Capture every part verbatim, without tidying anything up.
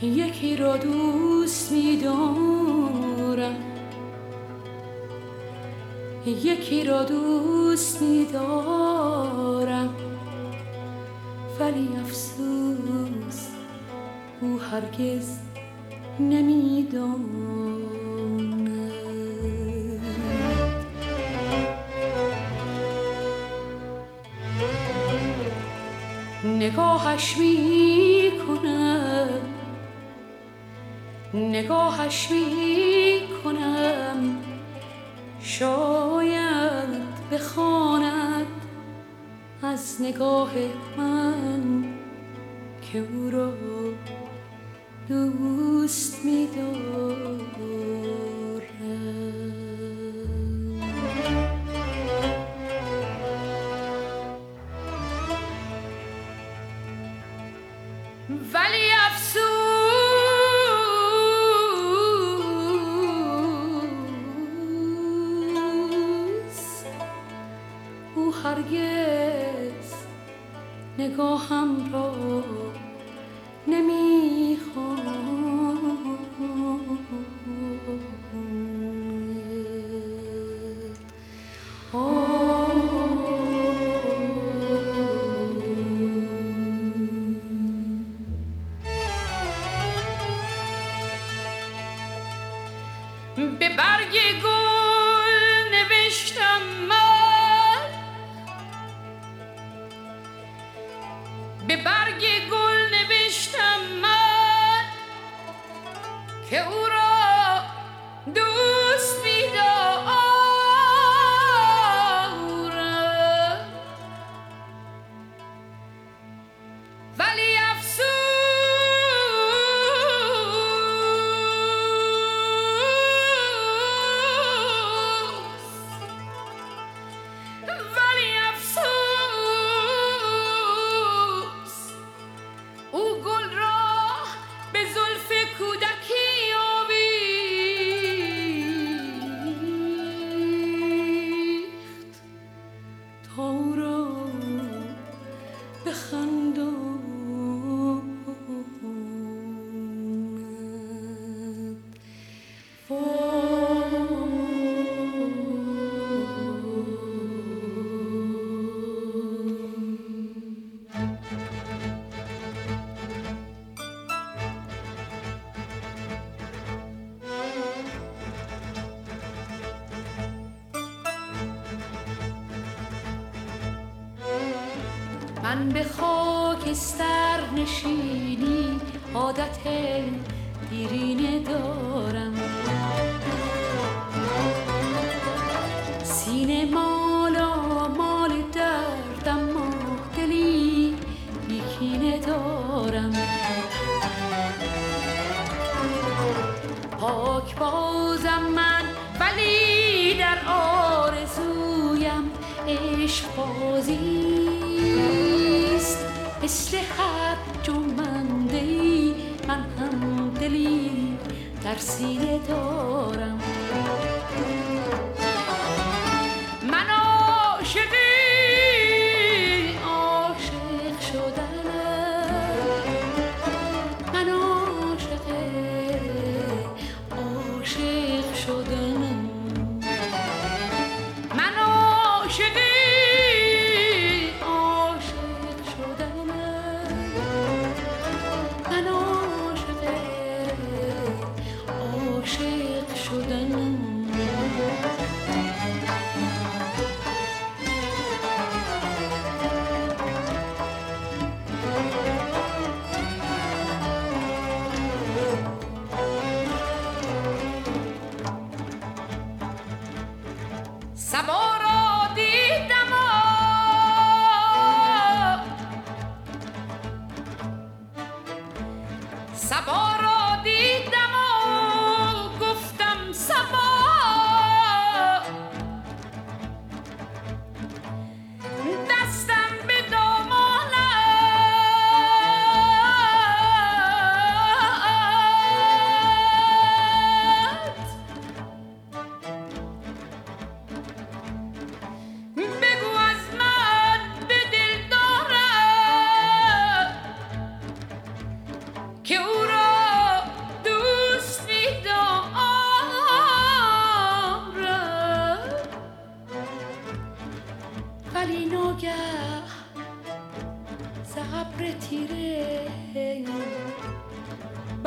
یکی را دوست می‌دارم، یکی را دوست می‌دارم، ولی افسوس او هرگز نمی‌داند. نگاهش می‌کنم، نگاهش می‌کنم، شاید بخواند از نگاه من که او را دوست می‌دارم. ولی افسوس او هرگز نگاهم را نمی‌خواند. به برگ گل نوشتم من، به برگ گل نوشتم من که او را دوست می‌دارم، ولی افسوس من به خاکستر نشینی عادت دیرینه دارم، سینه مالا مال دردم، ما دلی بیکینه دارم. پاک بازم من ولی در آرزویم عشق بازیست، مثل هر جنبنده‌ای من هم دلی در سینه دارم. من عاشقی عاشق شدنم، من عاشق عاشق شدنم، من عاشقی عاشق شدنم.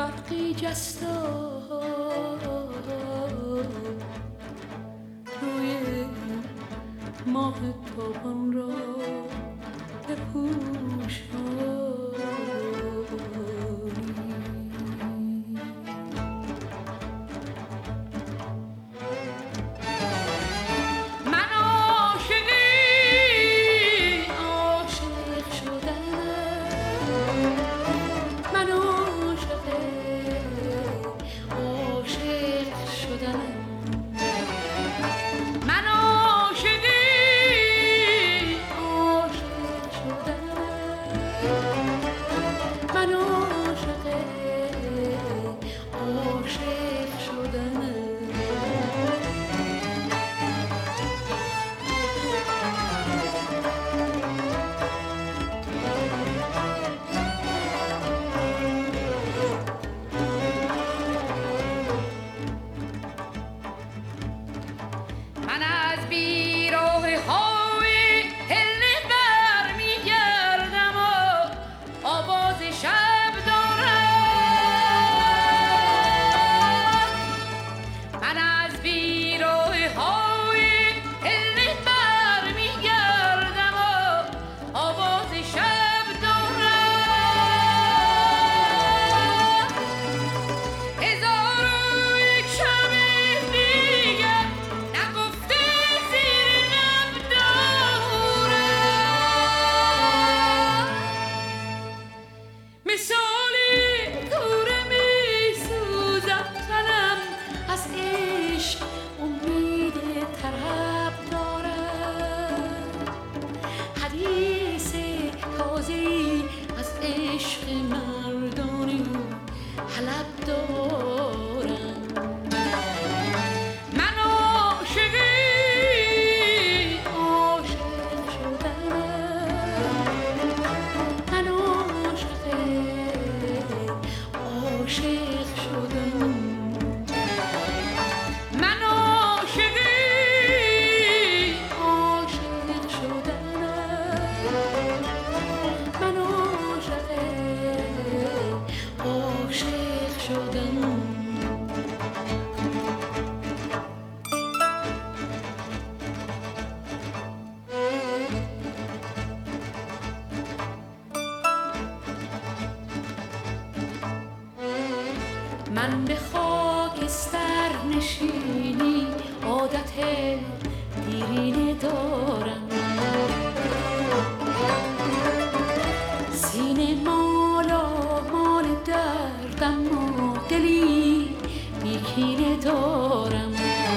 برقی جستا روی ماه تابان را بپوشانی. من عاشقی عاشق شدنم، من عاشق عاشق شدنم، من عاشقی عاشق شدنم، من عاشق عاشق شدنم. من از بیراه های هله بر می گردم و آواز شب دارم. من از بیراه های هله بر می گردم و آواز شب دارم. هزار و یک شب دیگر نگفته زیر لب دارم. مثالی کوره می سوزد تنم از عشق، امید طرب دارم. حدیث تازه‌ای از عشق مردانی حلب دارم. من عاشقی عاشق شدنم، من عاشق عاشق شدنم، من عاشقی عاشق شدنم، من عاشق عاشق شدنم. من به خاکستر نشینی عادت دیرینه دارم. سینه مالا مال دردم و دلی بیکینه دارم.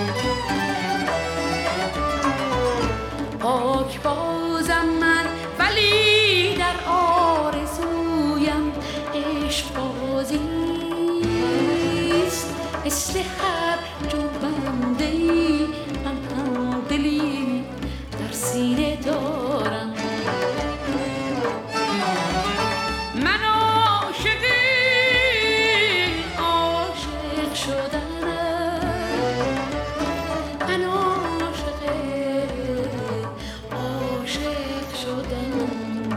پاک بازم من ولی در آرزویم عشق بازیست. مثل هر جونده‌ای من هم دلی در سینه دارم. من عاشقی عاشق شدنم، من عاشق عاشق شدنم،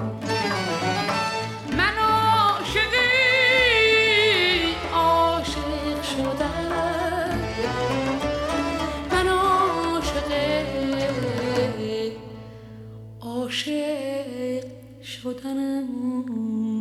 من عاشقی عاشق شدنم، من عاشق عاشق شدنم.